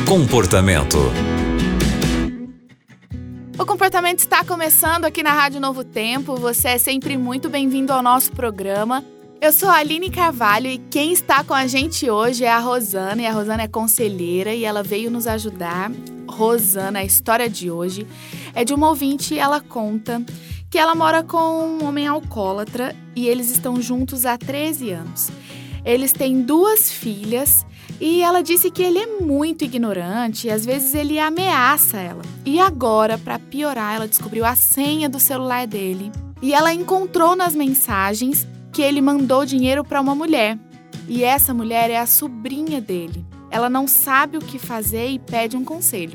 Comportamento. O Comportamento está começando aqui na Rádio Novo Tempo. Você é sempre muito bem-vindo ao nosso programa. Eu sou a Aline Carvalho e quem está com a gente hoje é a Rosana. E a Rosana é conselheira e ela veio nos ajudar. Rosana, a história de hoje é de uma ouvinte. Ela conta que ela mora com um homem alcoólatra e eles estão juntos há 13 anos. Eles têm 2 filhas e ela disse que ele é muito ignorante e às vezes ele ameaça ela. E agora, para piorar, ela descobriu a senha do celular dele e ela encontrou nas mensagens que ele mandou dinheiro para uma mulher. E essa mulher é a sobrinha dele. Ela não sabe o que fazer e pede um conselho.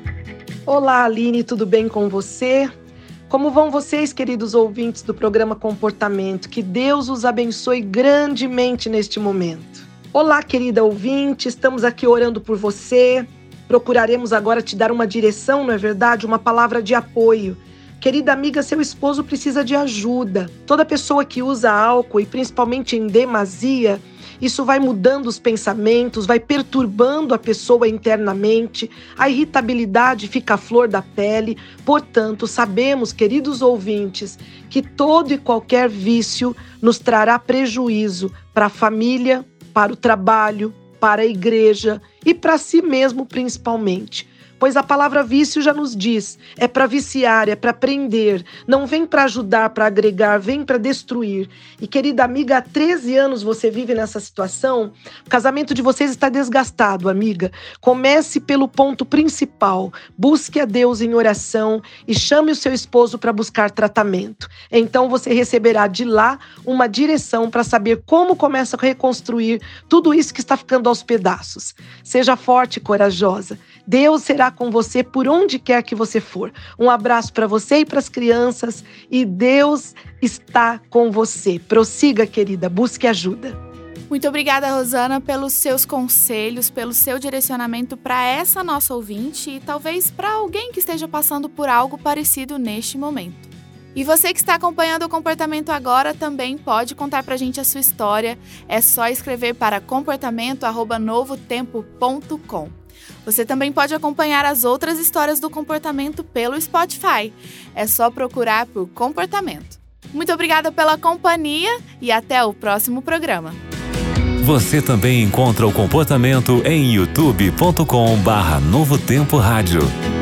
Olá, Aline, tudo bem com você? Como vão vocês, queridos ouvintes do programa Comportamento? Que Deus os abençoe grandemente neste momento. Olá, querida ouvinte, estamos aqui orando por você. Procuraremos agora te dar uma direção, não é verdade? Uma palavra de apoio. Querida amiga, seu esposo precisa de ajuda. Toda pessoa que usa álcool, e principalmente em demasia, isso vai mudando os pensamentos, vai perturbando a pessoa internamente, a irritabilidade fica à flor da pele. Portanto, sabemos, queridos ouvintes, que todo e qualquer vício nos trará prejuízo para a família, para o trabalho, para a igreja e para si mesmo principalmente. Pois a palavra vício já nos diz, é para viciar, é para prender, não vem para ajudar, para agregar, vem para destruir. E querida amiga, há 13 anos você vive nessa situação, o casamento de vocês está desgastado, amiga. Comece pelo ponto principal, busque a Deus em oração e chame o seu esposo para buscar tratamento. Então você receberá de lá uma direção para saber como começa a reconstruir tudo isso que está ficando aos pedaços. Seja forte e corajosa. Deus será com você por onde quer que você for. Um abraço para você e para as crianças e Deus está com você. Prossiga, querida, busque ajuda. Muito obrigada, Rosana, pelos seus conselhos, pelo seu direcionamento para essa nossa ouvinte e talvez para alguém que esteja passando por algo parecido neste momento. E você que está acompanhando o Comportamento agora também pode contar pra gente a sua história. É só escrever para comportamento@novotempo.com. Você também pode acompanhar as outras histórias do Comportamento pelo Spotify. É só procurar por Comportamento. Muito obrigada pela companhia e até o próximo programa. Você também encontra o Comportamento em youtube.com/Novo Tempo Rádio.